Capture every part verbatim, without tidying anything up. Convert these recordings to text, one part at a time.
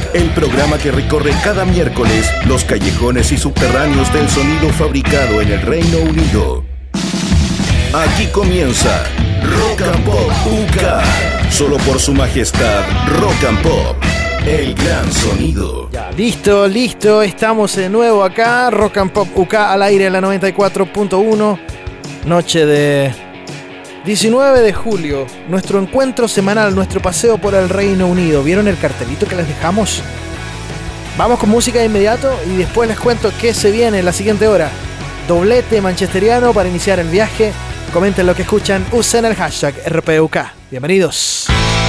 el programa que recorre cada miércoles los callejones y subterráneos del sonido fabricado en el Reino Unido. Aquí comienza Rock and Pop U K, solo por su majestad Rock and Pop, el gran sonido. Ya, listo, listo, estamos de nuevo acá, Rock and Pop U K al aire en la noventa y cuatro punto uno, noche de diecinueve de julio, nuestro encuentro semanal, nuestro paseo por el Reino Unido. ¿Vieron el cartelito que les dejamos? Vamos con música de inmediato y después les cuento qué se viene en la siguiente hora. Doblete manchesteriano para iniciar el viaje. Comenten lo que escuchan, usen el hashtag R P U K. Bienvenidos.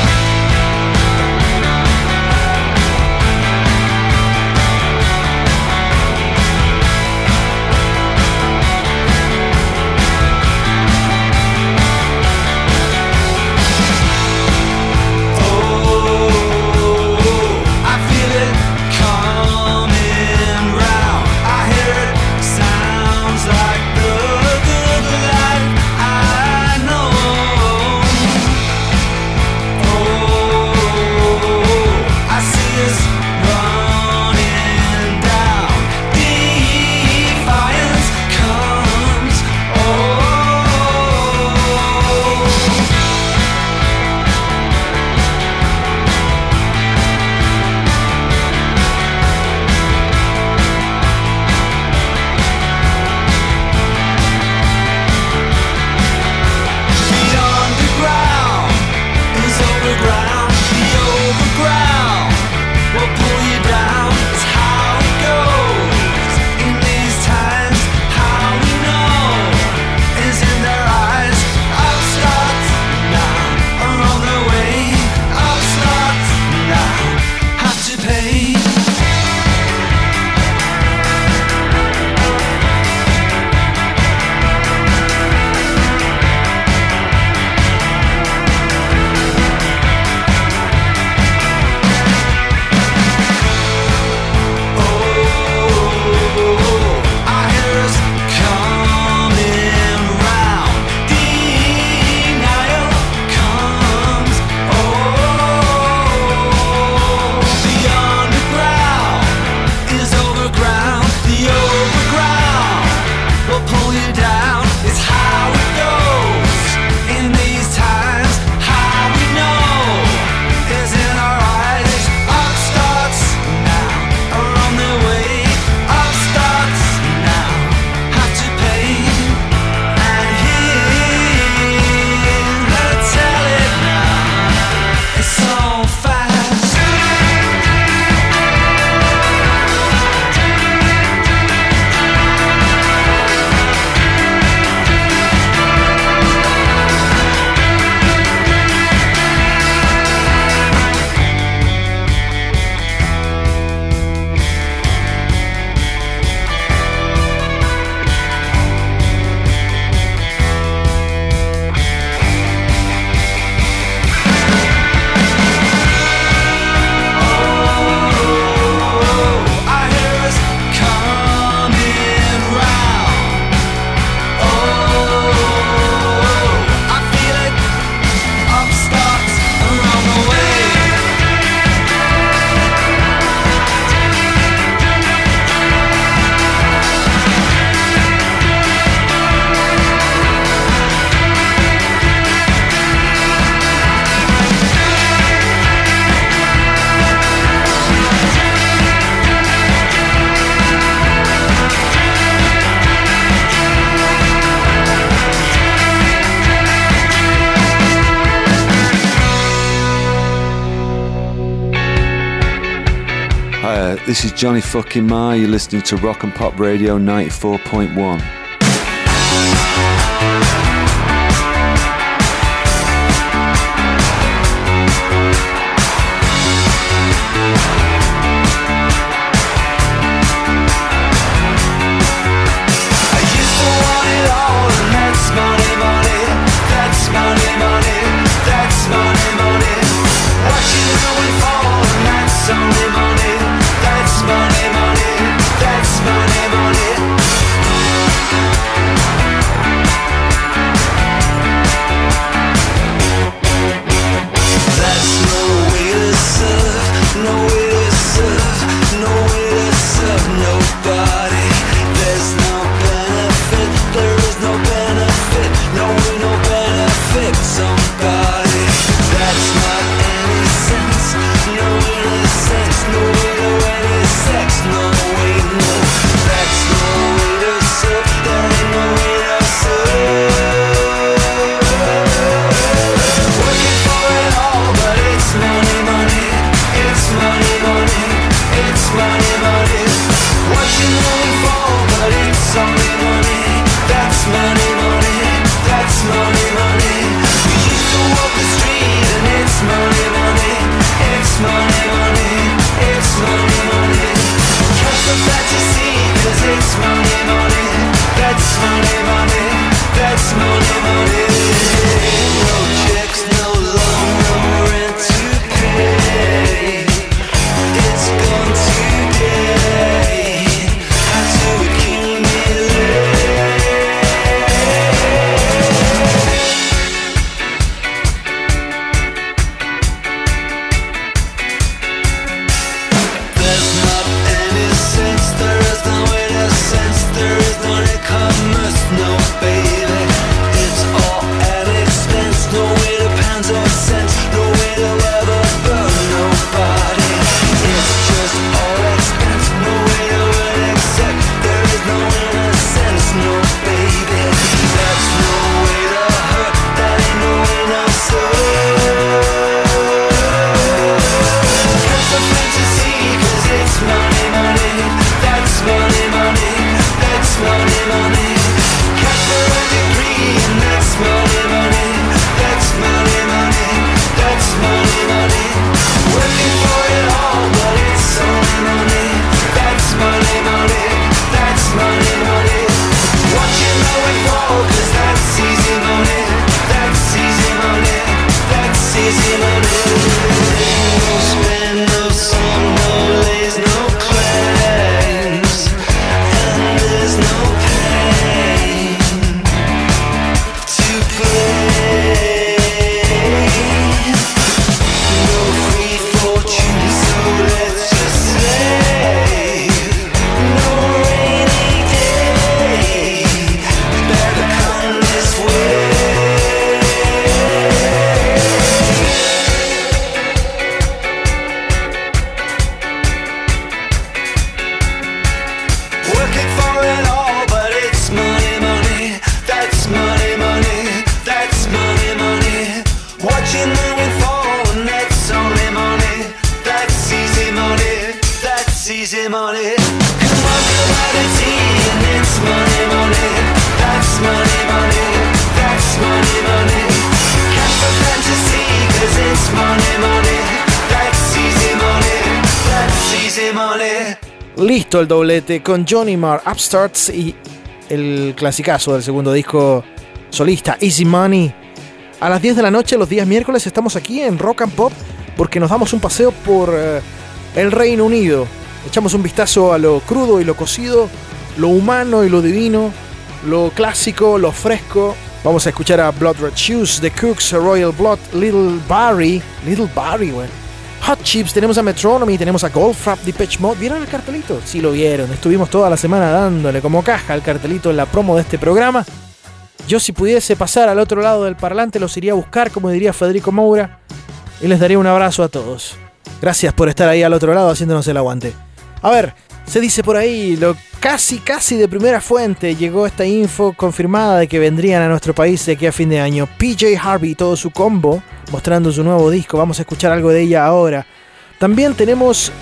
This is Johnny fucking Marr. You're listening to Rock and Pop Radio ninety-four point one. Money, money, that's money, money. easy money. Come on, humanity, and it's money, money. That's money, money. That's money, money. Catch the fantasy, cause it's money, money. That's easy money. That's easy money. Listo el doblete con Johnny Marr, Upstarts y el clasicazo del segundo disco solista, Easy Money. A las diez de la noche, los días miércoles, estamos aquí en Rock and Pop porque nos damos un paseo por uh, el Reino Unido. Echamos un vistazo a lo crudo y lo cocido, lo humano y lo divino, lo clásico, lo fresco. Vamos a escuchar a Blood Red Shoes, The Cooks, Royal Blood, Little Barry, Little Barry, güey. Hot Chips, tenemos a Metronomy, tenemos a Goldfrapp, Depeche Mode. ¿Vieron el cartelito? Sí lo vieron, estuvimos toda la semana dándole como caja al cartelito en la promo de este programa. Yo, si pudiese pasar al otro lado del parlante, los iría a buscar, como diría Federico Moura, y les daría un abrazo a todos. Gracias por estar ahí al otro lado haciéndonos el aguante. A ver, se dice por ahí, lo casi casi de primera fuente llegó esta info confirmada de que vendrían a nuestro país de aquí a fin de año P J Harvey y todo su combo, mostrando su nuevo disco. Vamos a escuchar algo de ella ahora. También tenemos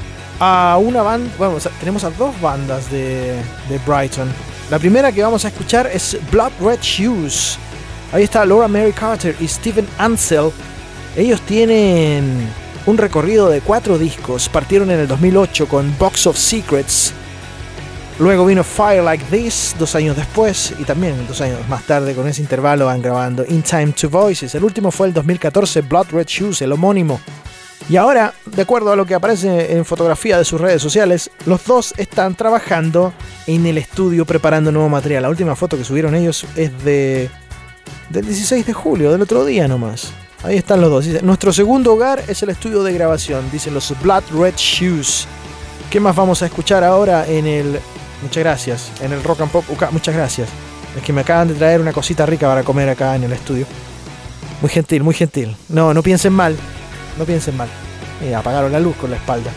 a una banda, bueno, tenemos a dos bandas de, de Brighton. La primera que vamos a escuchar es Blood Red Shoes. Ahí está Laura Mary Carter y Steven Ansell. Ellos tienen un recorrido de cuatro discos. Partieron en el dos mil ocho con Box of Secrets. Luego vino Fire Like This dos años después. Y también dos años más tarde, con ese intervalo, van grabando In Time Two Voices. El último fue el dos mil catorce, Blood Red Shoes, el homónimo. Y ahora, de acuerdo a lo que aparece en fotografía de sus redes sociales, los dos están trabajando en el estudio preparando nuevo material. La última foto que subieron ellos es de del dieciséis de julio, del otro día nomás. Ahí están los dos. Dice, nuestro segundo hogar es el estudio de grabación, dicen los Blood Red Shoes. ¿Qué más vamos a escuchar ahora en el... Muchas gracias, en el Rock and Pop U K? Muchas gracias. Es que me acaban de traer una cosita rica para comer acá en el estudio. Muy gentil, muy gentil. No, no piensen mal. No piensen mal. Mira, apagaron la luz con la espalda.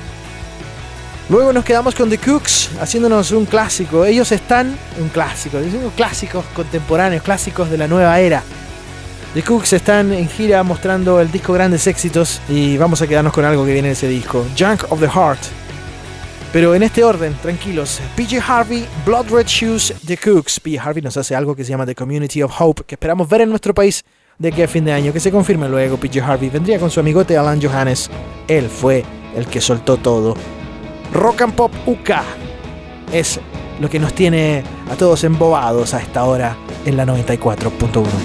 Luego nos quedamos con The Cooks, haciéndonos un clásico. Ellos están... Un clásico. Dicen clásicos contemporáneos, clásicos de la nueva era. The Cooks están en gira mostrando el disco Grandes Éxitos. Y vamos a quedarnos con algo que viene de ese disco. Junk of the Heart. Pero en este orden, tranquilos. P J Harvey, Blood Red Shoes, The Cooks. P J Harvey nos hace algo que se llama The Community of Hope, que esperamos ver en nuestro país de aquí a fin de año, que se confirme luego. P J Harvey vendría con su amigote Alan Johannes. Él fue el que soltó todo. Rock and Pop U K es lo que nos tiene a todos embobados a esta hora en la noventa y cuatro punto uno.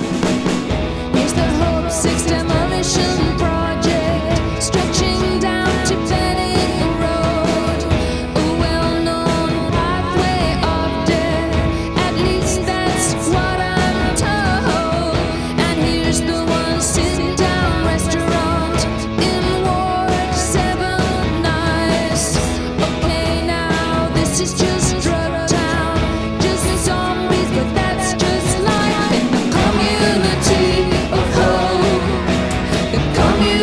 Community of hope, the community.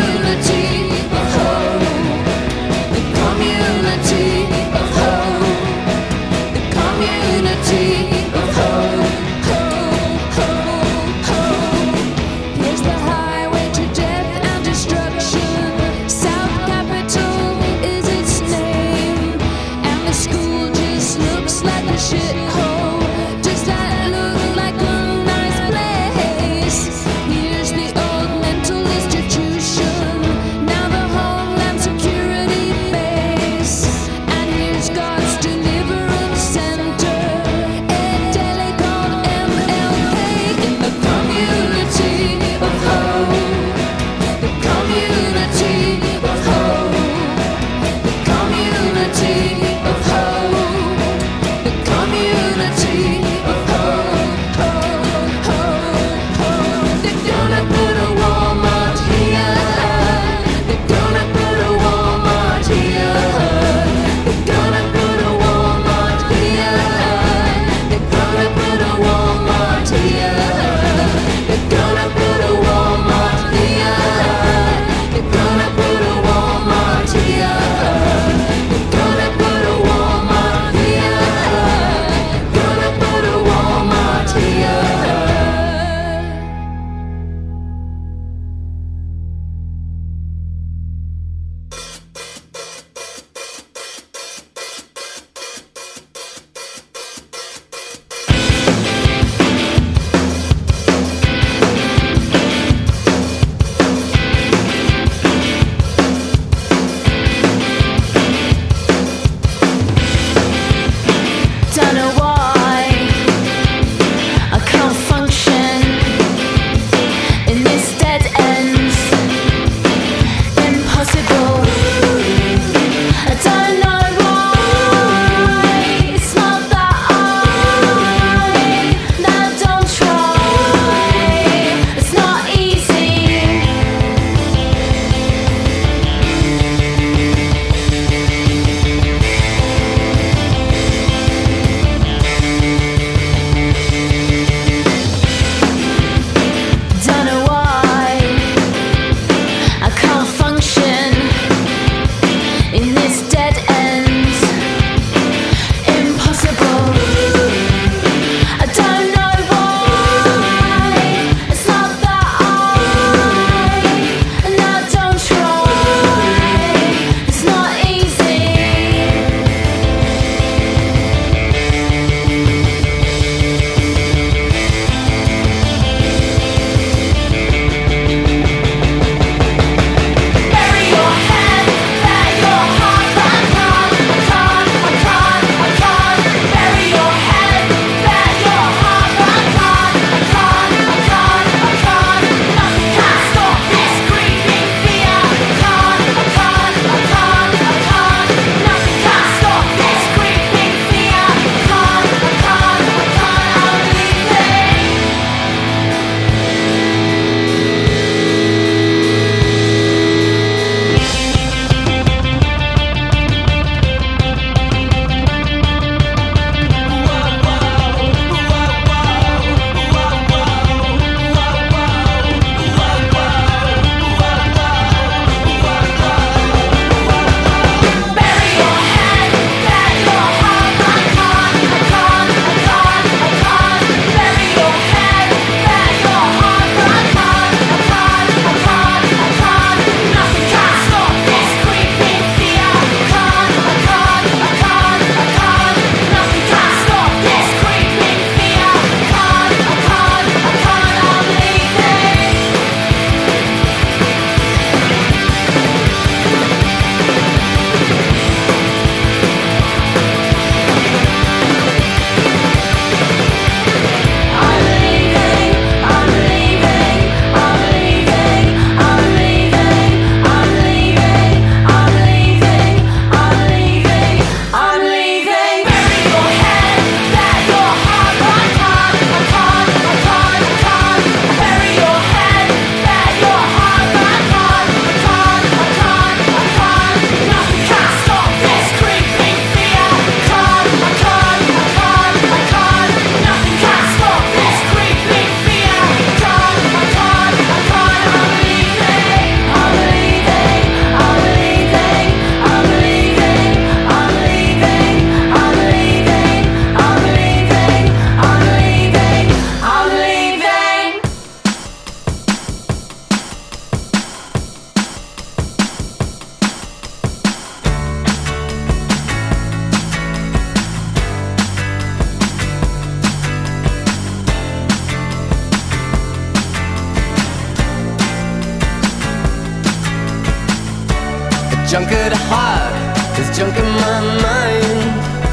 Junk at heart, there's junk in my mind.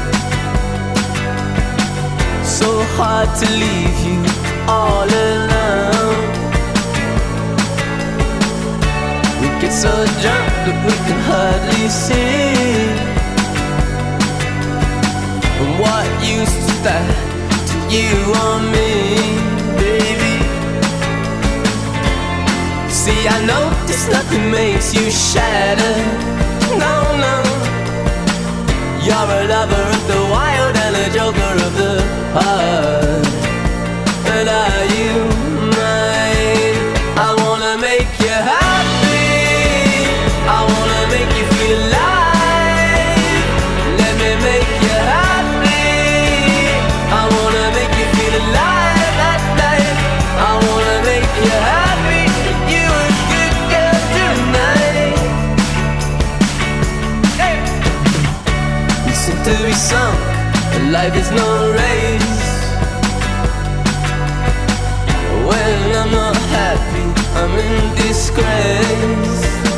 So hard to leave you all alone. We get so drunk that we can hardly see. And what use is that to you or me, baby? See, I know this nothing makes you shatter. No, no. You're a lover of the wild and a joker of the heart. But are you mine? I wanna make you happy. I wanna make you feel alive. Let me make you happy. I wanna make you feel alive at night. I wanna make you happy. You a good girl tonight. Hey. You seem to be sunk, and life is no race. When I'm not happy, I'm in disgrace.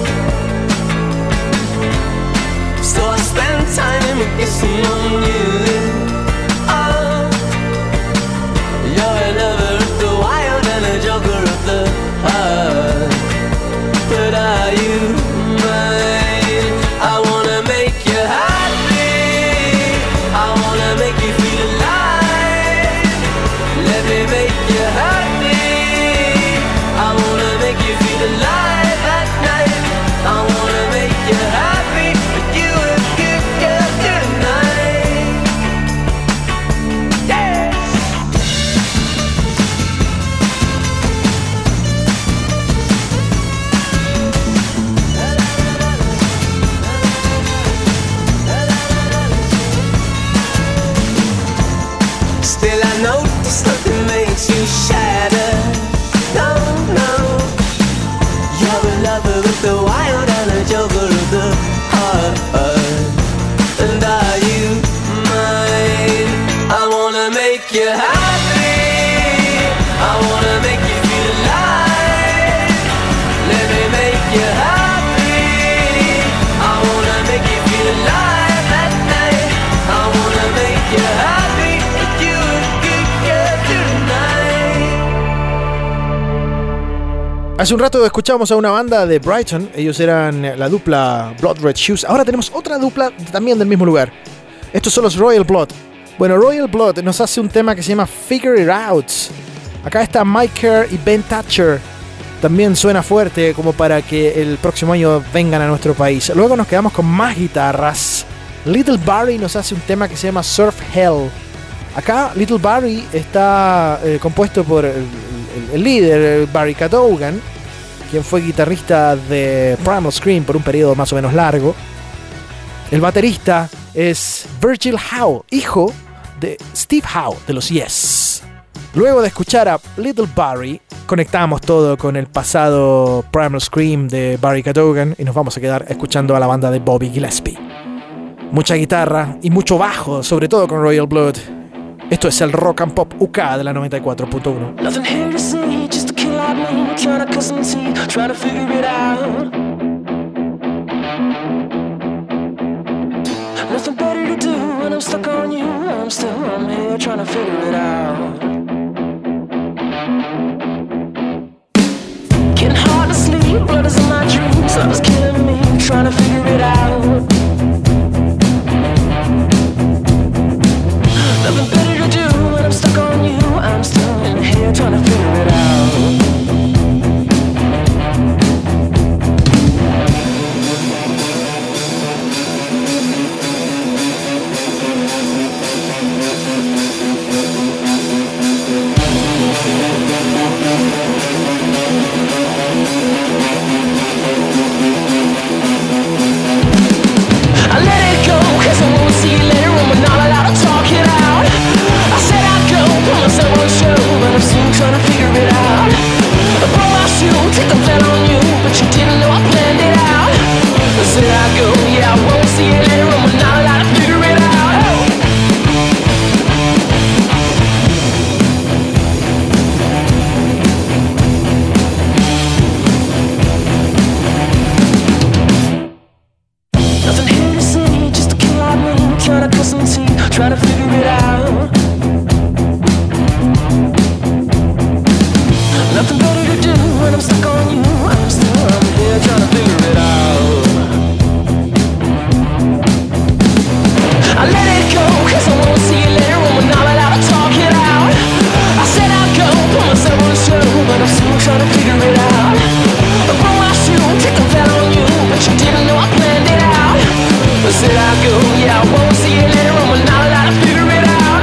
So I spend time kissing on you. Oh, you're a lover of the wild and a joker of the heart. But are you mine? I wanna make you happy. I wanna make you feel alive. Let me make you happy. I wanna make you feel alive at night. I wanna make you happy. But you a good girl tonight. Yeah. Still I notice nothing makes you shatter. No, no. You're a lover of the wild and a joker of the heart. And are you mine? I wanna make you happy. I wanna make you feel alive. Let me make you happy. I wanna make you feel alive at night. I wanna make you happy. You a good girl tonight. Hace un rato escuchamos a una banda de Brighton. Ellos eran la dupla Blood Red Shoes. Ahora tenemos otra dupla también del mismo lugar. Estos son los Royal Blood. Bueno, Royal Blood nos hace un tema que se llama Figure It Out. Acá está Mike Kerr y Ben Thatcher. También suena fuerte como para que el próximo año vengan a nuestro país. Luego nos quedamos con más guitarras. Little Barry nos hace un tema que se llama Surf Hell. Acá Little Barry está eh, compuesto por el, el, el líder Barry Cadogan, quien fue guitarrista de Primal Scream por un periodo más o menos largo. El baterista es Virgil Howe, hijo de Steve Howe de los Yes. Luego de escuchar a Little Barry, conectamos todo con el pasado Primal Scream de Barry Cadogan y nos vamos a quedar escuchando a la banda de Bobby Gillespie. Mucha guitarra y mucho bajo, sobre todo con Royal Blood. Esto es el Rock and Pop U K de la noventa y cuatro punto uno. Nothing here to see, just a kid like me, trying to cut some teeth, trying to figure it out. Nothing better to do when I'm stuck on you. I'm still, I'm here trying to figure it out. Getting hard to sleep, blood is in my dreams. Love is killing me, trying to figure it out. Nothing better to do when I'm stuck on you. I'm still in here trying to figure it out. trying to figure it out. Nothing better to do when I'm stuck on you. I'm still I'm here trying to figure it out. I let it go, cause I won't see you later when we're not allowed to talk it out. I said I'd go, put myself on the show, but I'm still trying to figure it out. I broke my shoe, take a fell on you, but you didn't know I planned it out. I said I'd go, yeah, I won't see you later when we're not allowed to figure it out.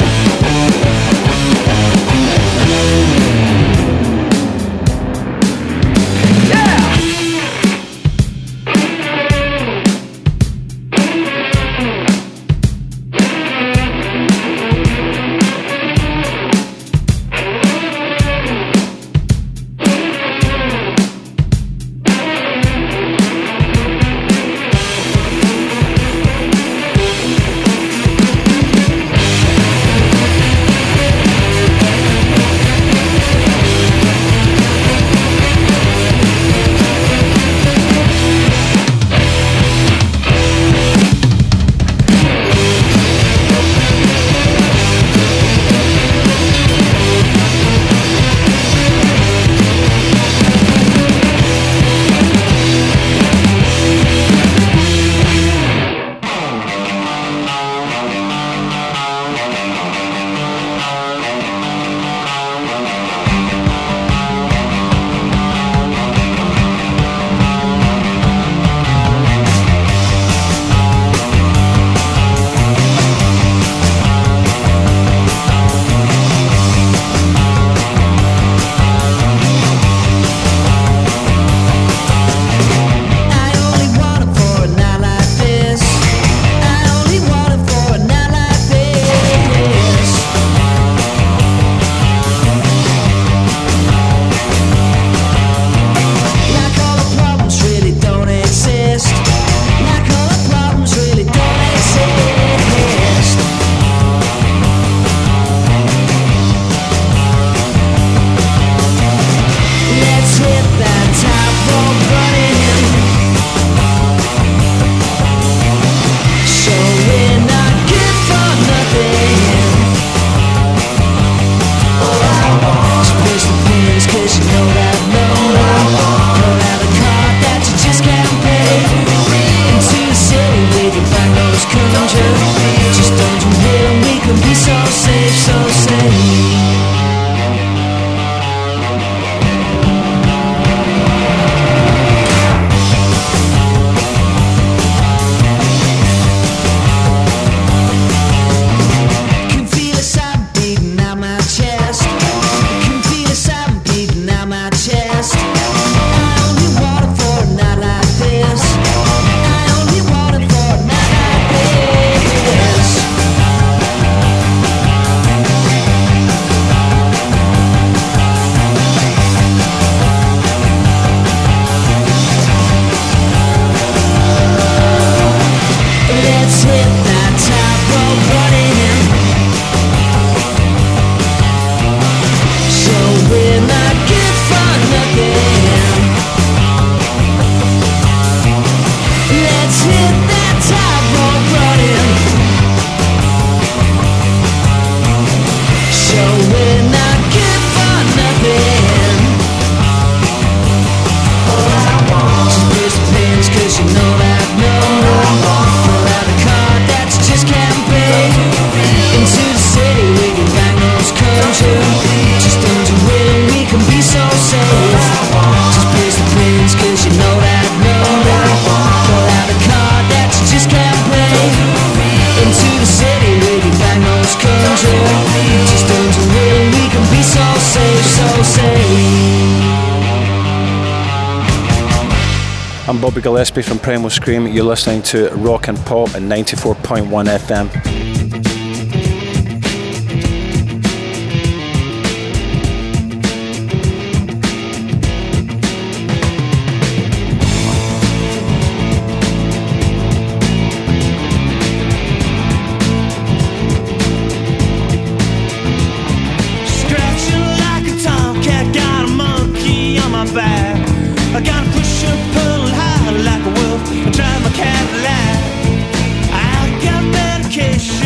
I'm Bobby Gillespie from Primal Scream. You're listening to Rock and Pop at ninety-four point one F M. I gotta push and pull hard like a wolf and drive my Cadillac. I got medication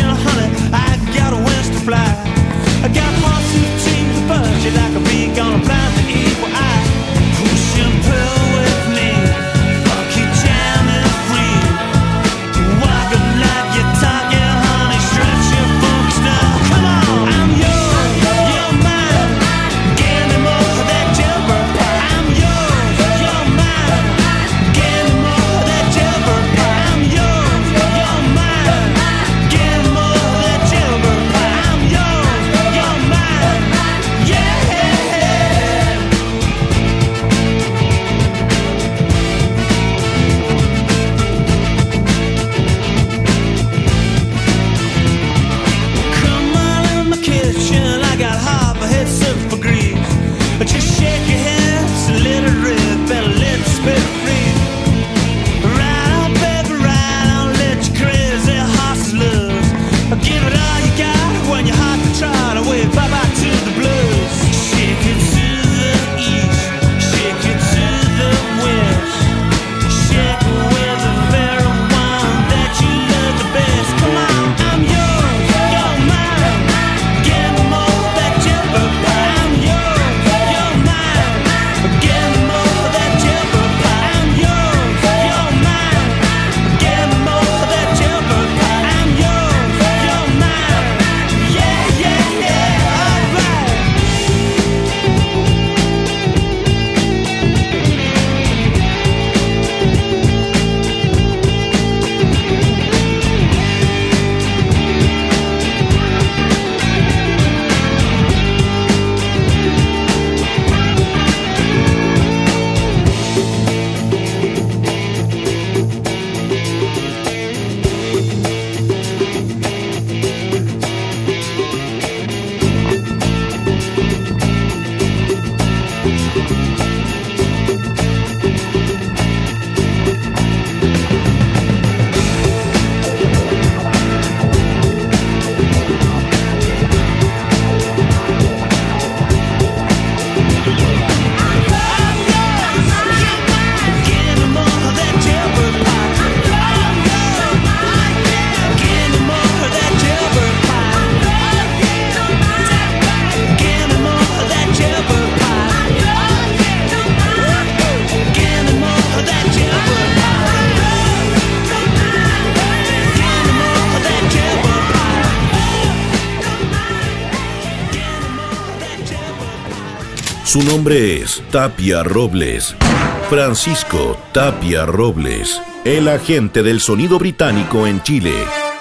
Su nombre es Tapia Robles. Francisco Tapia Robles, el agente del sonido británico en Chile.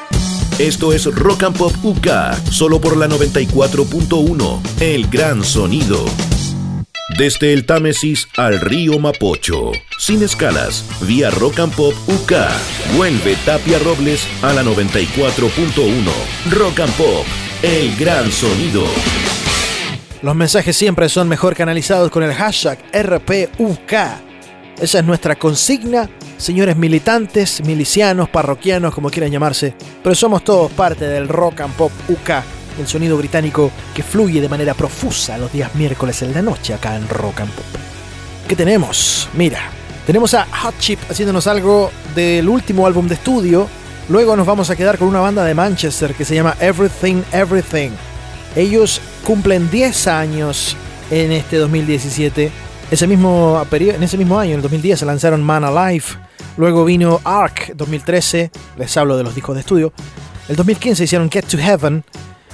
Esto es Rock and Pop U K, solo por la noventa y cuatro punto uno, el gran sonido. Desde el Támesis al río Mapocho, sin escalas, vía Rock and Pop U K, vuelve Tapia Robles a la noventa y cuatro punto uno. Rock and Pop, el gran sonido. Los mensajes siempre son mejor canalizados con el hashtag R P U K. Esa es nuestra consigna, señores militantes, milicianos, parroquianos, como quieran llamarse, pero somos todos parte del Rock and Pop U K, el sonido británico que fluye de manera profusa los días miércoles en la noche acá en Rock and Pop. ¿Qué tenemos? Mira, tenemos a Hot Chip haciéndonos algo del último álbum de estudio. Luego nos vamos a quedar con una banda de Manchester que se llama Everything Everything. Ellos cumplen diez años en este dos mil diecisiete. Ese mismo periodo, en ese mismo año, en el dos mil diez, se lanzaron Man Alive. Luego vino Ark, dos mil trece. Les hablo de los discos de estudio. El dos mil quince hicieron Get to Heaven.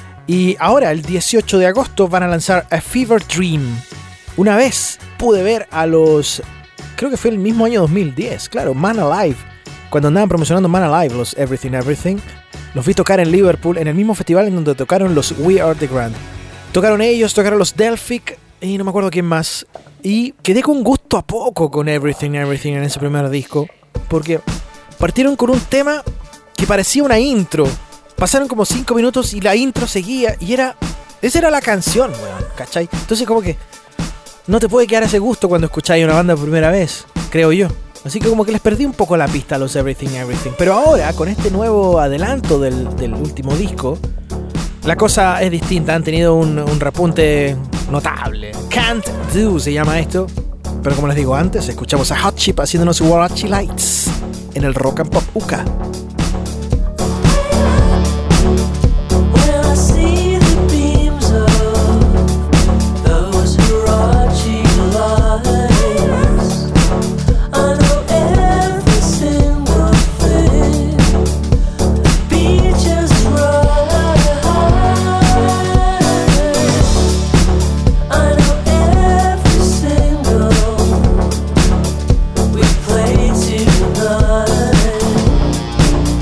Y ahora, el dieciocho de agosto, van a lanzar A Fever Dream. Una vez pude ver a los... Creo que fue el mismo año dos mil diez, claro, Man Alive. Cuando andaban promocionando Man Alive, los Everything Everything, los vi tocar en Liverpool, en el mismo festival en donde tocaron los We Are The Grand. Tocaron ellos, tocaron los Delphic y no me acuerdo quién más. Y quedé con gusto a poco con Everything Everything en ese primer disco, porque partieron con un tema que parecía una intro. Pasaron como cinco minutos y la intro seguía y era... Esa era la canción, weón, ¿cachai? Entonces como que no te puede quedar ese gusto cuando escucháis una banda por primera vez, creo yo. Así que como que les perdí un poco la pista a los Everything Everything. Pero ahora, con este nuevo adelanto del, del último disco, la cosa es distinta. Han tenido un, un repunte notable. Can't Do se llama esto. Pero como les digo antes, escuchamos a Hot Chip haciéndonos Warachi Lights en el Rock and Pop U K. Play tonight.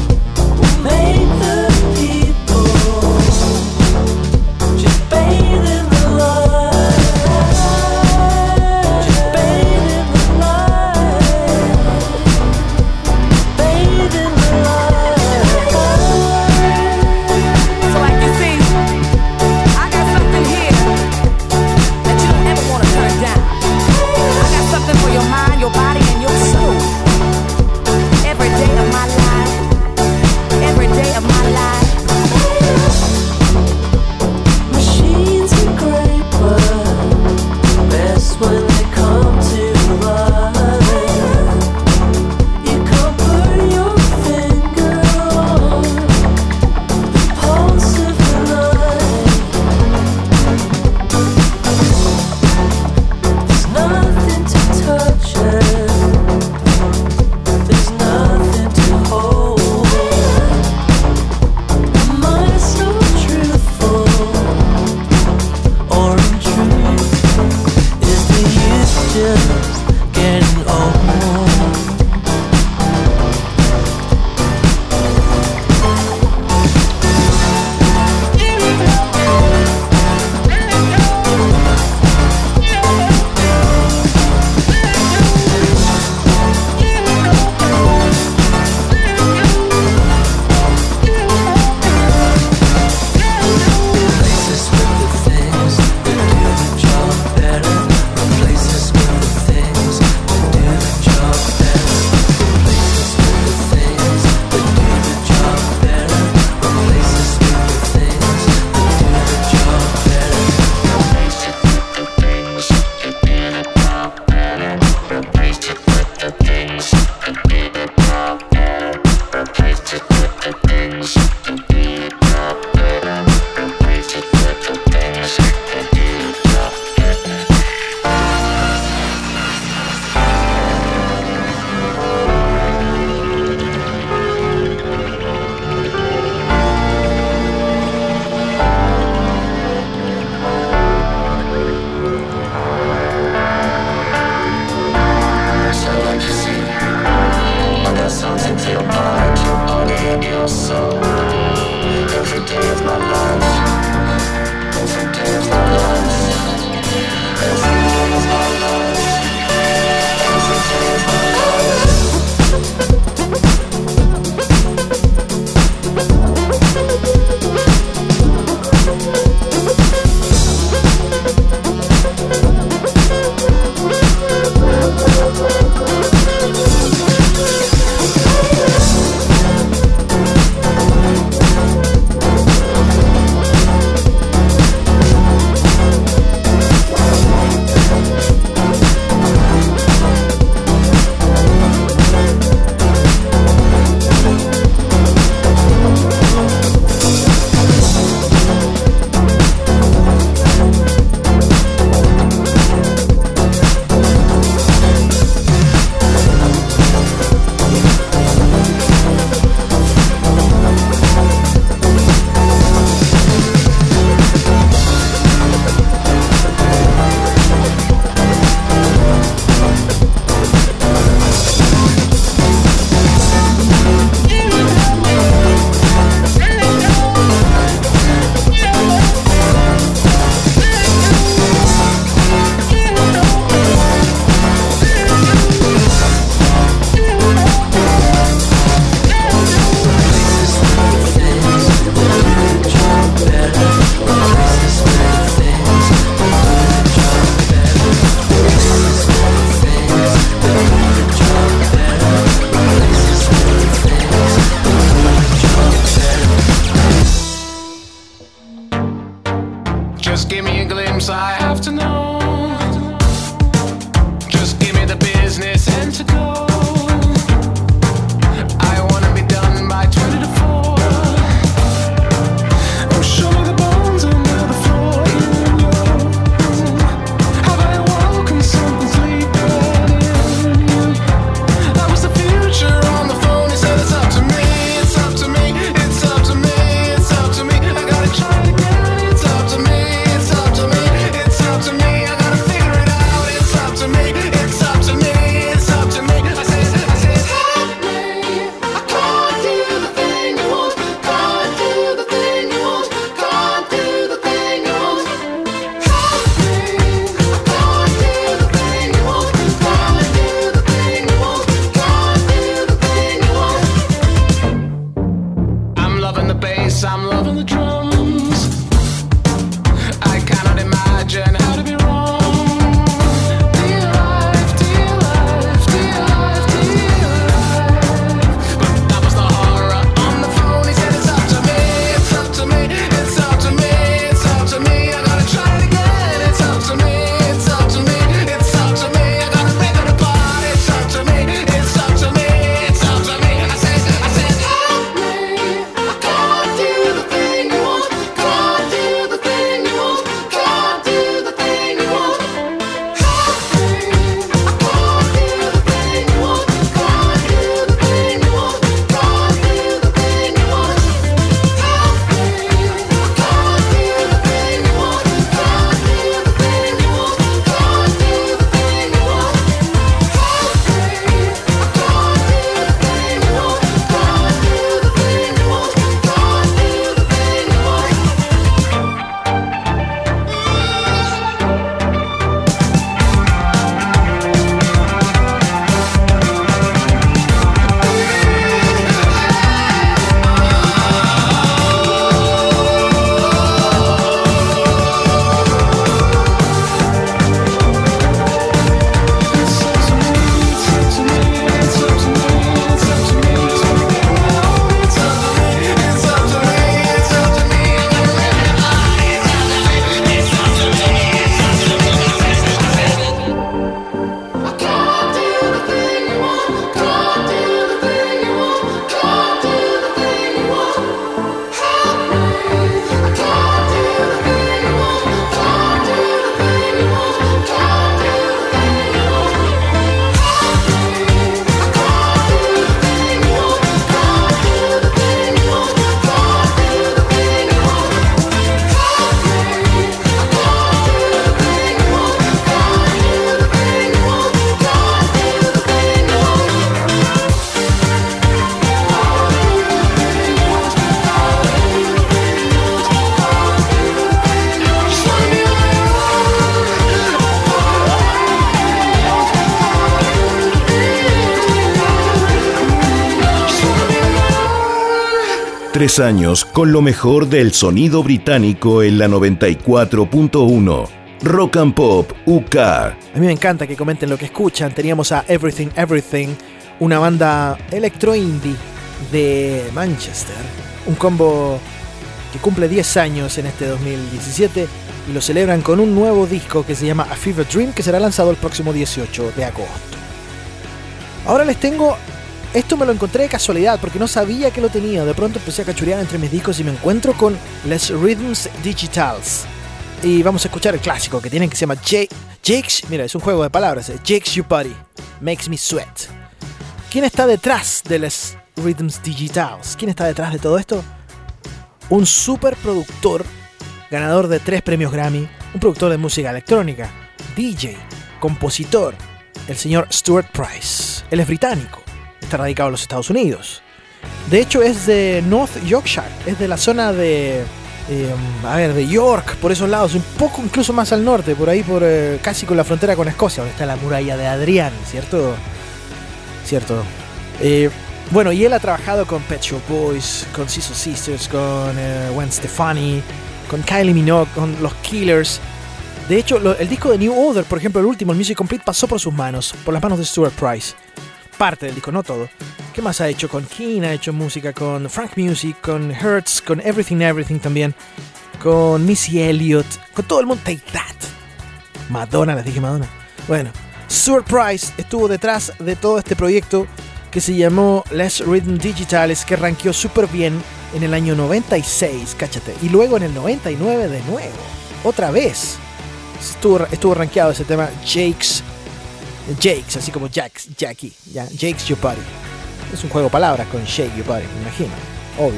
Tres años con lo mejor del sonido británico en la noventa y cuatro punto uno. Rock and Pop U K. A mí me encanta que comenten lo que escuchan. Teníamos a Everything Everything, una banda electro indie de Manchester. Un combo que cumple diez años en este dos mil diecisiete y lo celebran con un nuevo disco que se llama A Fever Dream, que será lanzado el próximo dieciocho de agosto. Ahora les tengo... Esto me lo encontré de casualidad porque no sabía que lo tenía. De pronto empecé a cachurear entre mis discos y me encuentro con Les Rhythms Digitals. Y vamos a escuchar el clásico que tienen, que se llama Jake, Jake's... Mira, es un juego de palabras. eh, Jake's Your Body Makes Me Sweat. ¿Quién está detrás de Les Rhythms Digitals? ¿Quién está detrás de todo esto? Un super productor, ganador de tres premios Grammy, un productor de música electrónica, D J, compositor, el señor Stuart Price. Él es británico. Está radicado en los Estados Unidos. De hecho es de North Yorkshire, es de la zona de eh, a ver, de York, por esos lados, un poco incluso más al norte, por ahí por eh, casi con la frontera con Escocia, donde está la muralla de Adrián, ¿cierto? Cierto. Eh, bueno, y él ha trabajado con Pet Shop Boys, con Scissor Sisters, con eh, Gwen Stefani, con Kylie Minogue, con los Killers. De hecho, lo, el disco de New Order, por ejemplo, el último, el Music Complete, pasó por sus manos, por las manos de Stuart Price. Parte del disco, no todo. ¿Qué más ha hecho? Con Keane ha hecho música, con Frank Music, con Hertz, con Everything Everything también, con Missy Elliott, con todo el mundo. Take That. Madonna, les dije Madonna. Bueno, Stuart Price estuvo detrás de todo este proyecto que se llamó Les Rhythm Digitals, que rankeó súper bien en el año noventa y seis, cáchate. Y luego en el noventa y nueve de nuevo. Otra vez. Estuvo, estuvo rankeado ese tema, Jake's Jake's, así como Jack's, Jackie, ya, Jake's Your Body. Es un juego de palabras con Shake Your Body, me imagino, obvio.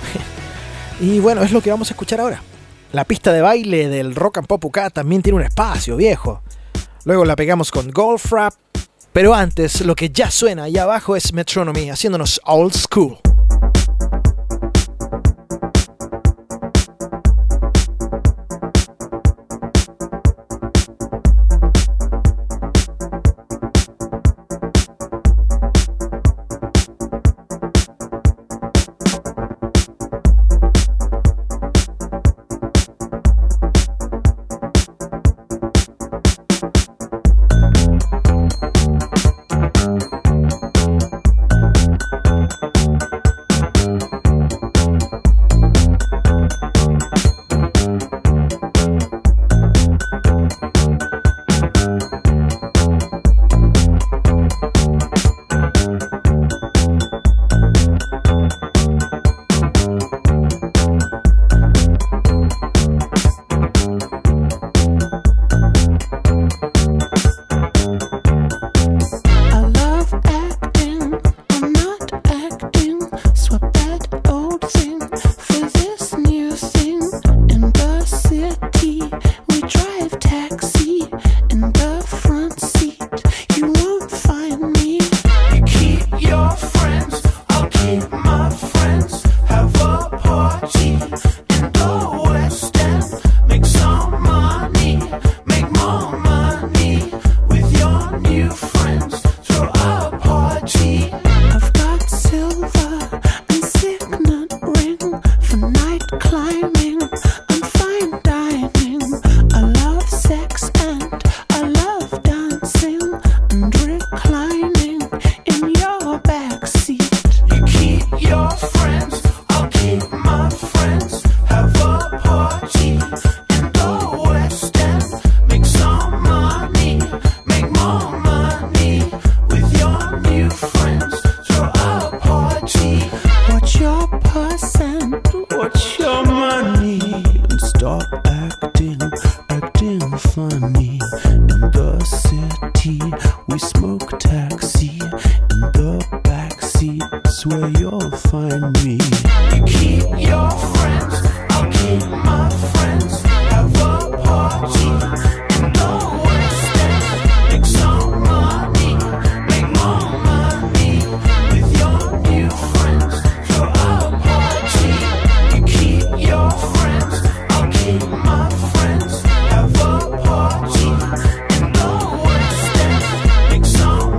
Y bueno, es lo que vamos a escuchar ahora. La pista de baile del Rock and Pop U K también tiene un espacio, viejo. Luego la pegamos con Golf Rap. Pero antes, lo que ya suena allá abajo es Metronomy, haciéndonos old school.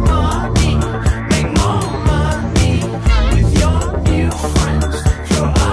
Your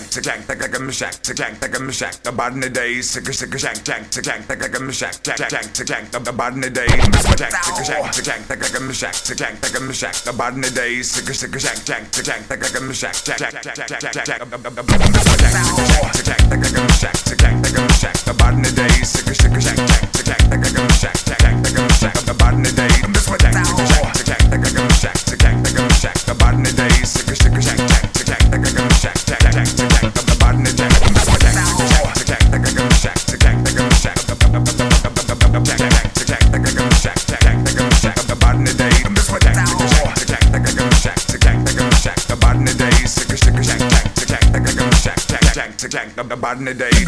to jank, the gagam shack, to jank, the gam shack, the bottom of the day, sick a sick a shank, jank, to jank, the gagam shack, jank, jank, to jank, the bottom of the day, jank, sick a shank, to jank, the gagam shack, to jank, the gam shack, the bottom of the day, sick a sick a shank, jank, to jank, the gagam shack, jank, jank, jank, jank, jank, jank, to jank, the gagam shack, to jank, the gam shack, the bottom of the day, sick a sick a shank, jank, to jank, the gagam shack, jank, the gam shack, the bottom of the day, jank, to jank, the gagam shack, to jank, the gam shack, the bottom of the day, sick a sick a shank, jank, to jank, the gagam shack, jank, jank, to jank, the bottom of the day, to jank, the gagam shack, to jank, the gam shack, to jank, the gagam shack, jank, the gam shack, the bottom of the day, to jank, the gagam shack, to jank, the gam shack, the bottom of the day, sick a sick a shank, jank, to jank, the gagam shack, jank, jank, to jank, the bottom of the day,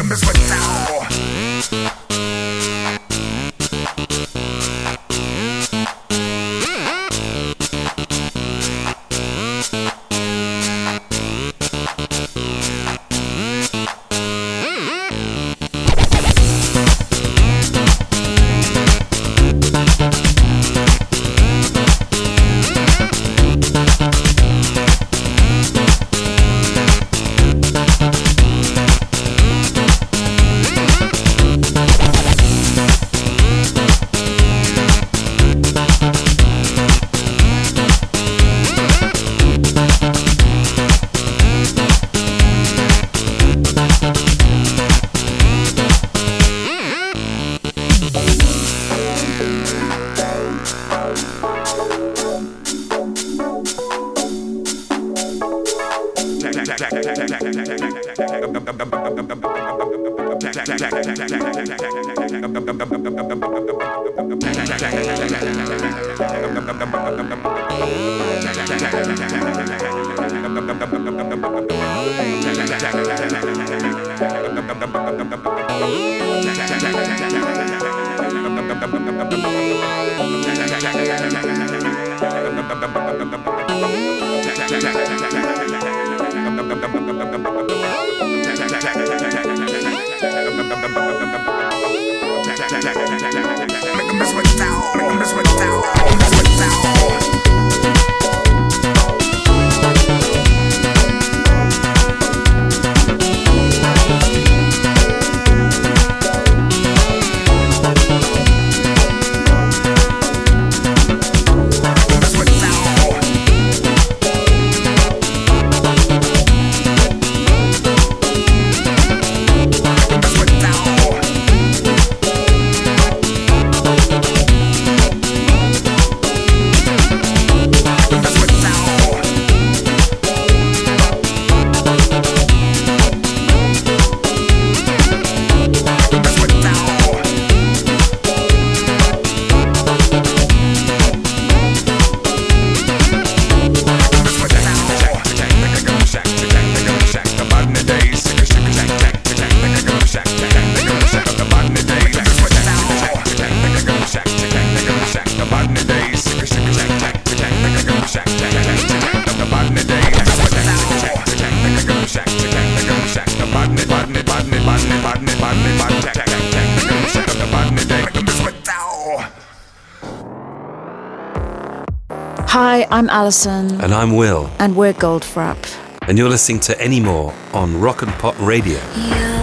Hi, I'm Alison. And I'm Will. And we're Goldfrapp. And you're listening to Any More on Rock and Pop Radio. Yeah.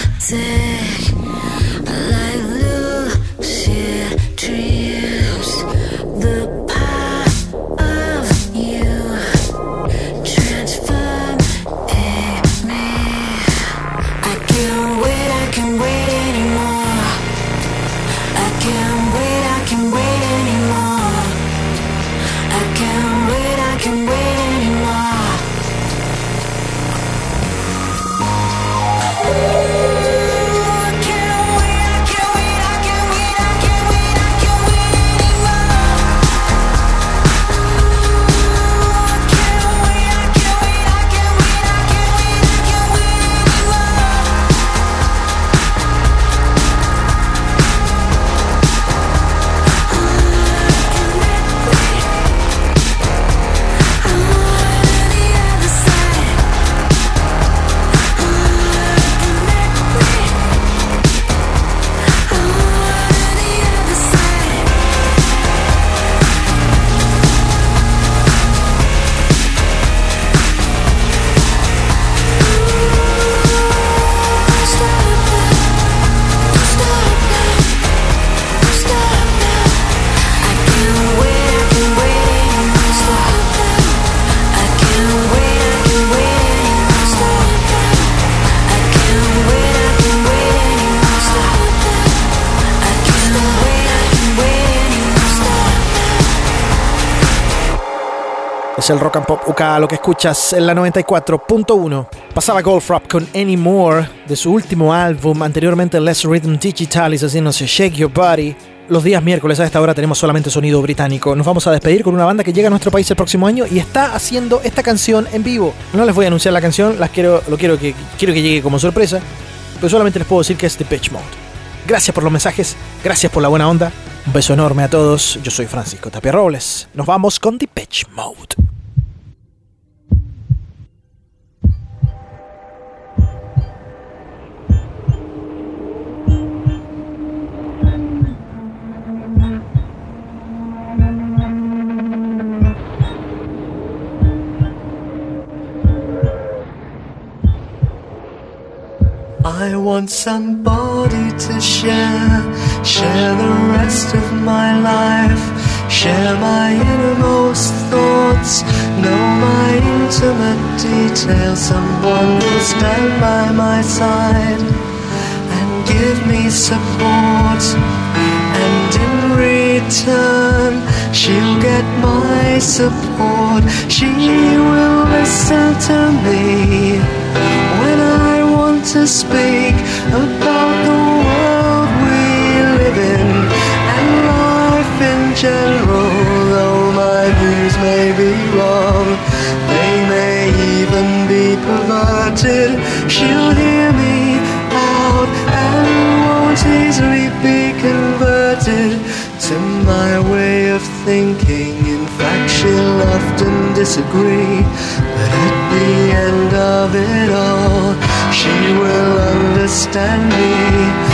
lunatic, like lucid dreams. The power of you transforming me. I can't wait, I can't wait anymore. I can't wait, I can't wait anymore. I can't wait, I can't wait anymore. Es el Rock and Pop U K, lo que escuchas en la noventa y cuatro punto uno. Pasaba Goldfrapp con Anymore de su último álbum, anteriormente Less Rhythm Digitalis, haciéndose Shake Your Body. Los días miércoles a esta hora tenemos solamente sonido británico. Nos vamos a despedir con una banda que llega a nuestro país el próximo año y está haciendo esta canción en vivo. No les voy a anunciar la canción, las quiero, lo quiero que, quiero que llegue como sorpresa, pero solamente les puedo decir que es Depeche Mode. Gracias por los mensajes, gracias por la buena onda. Un beso enorme a todos. Yo soy Francisco Tapia Robles. Nos vamos con Depeche Mode. I want somebody to share, share the rest of my life, share my innermost thoughts, know my intimate details, someone who'll stand by my side and give me support, and in return she'll get my support. She will listen to me when I want to speak about the world we live in and life in general. Though my views may be wrong, they may even be perverted, she'll hear me out and won't easily be converted to my way of thinking. In fact, she'll often disagree, but at the end of it all, she will understand me.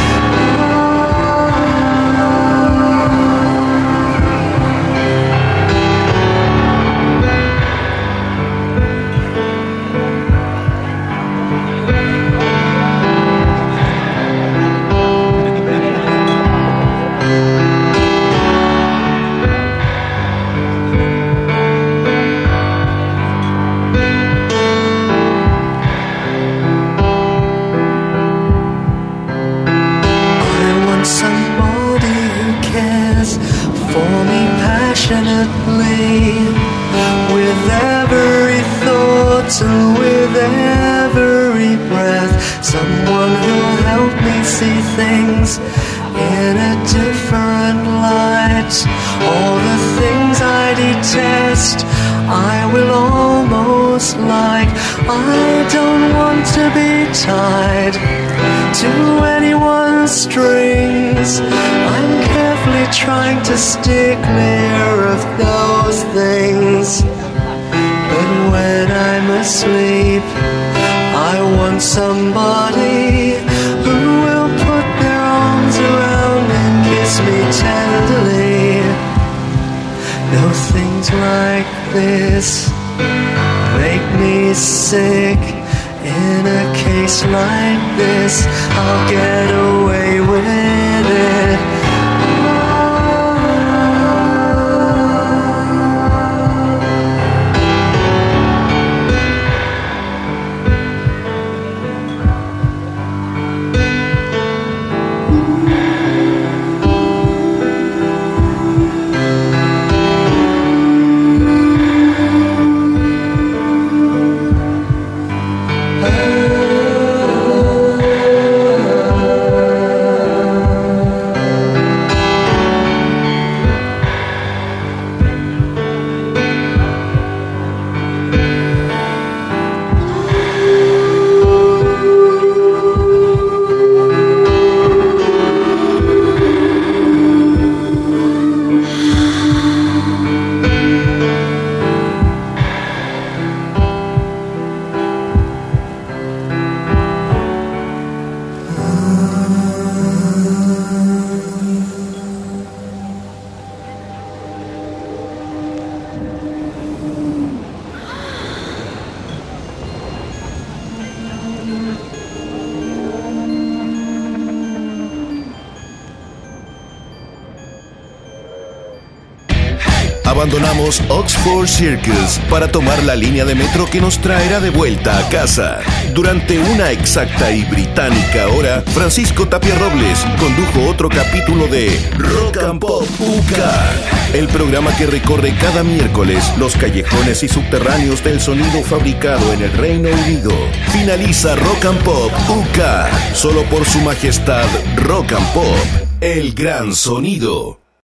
With every thought and with every breath, someone who'll help me see things in a different light. All the things I detest, I will almost like. I don't want to be tied to anyone's strings. I'm carefully trying to steer clear of those things. But when I'm asleep, I want somebody who will put their arms around and kiss me tenderly. No, things like this make me sick In a case like this, I'll get away with it. Abandonamos Oxford Circus para tomar la línea de metro que nos traerá de vuelta a casa. Durante una exacta y británica hora, Francisco Tapia Robles condujo otro capítulo de Rock and Pop U K, el programa que recorre cada miércoles los callejones y subterráneos del sonido fabricado en el Reino Unido. Finaliza Rock and Pop U K, solo por su majestad Rock and Pop, el gran sonido.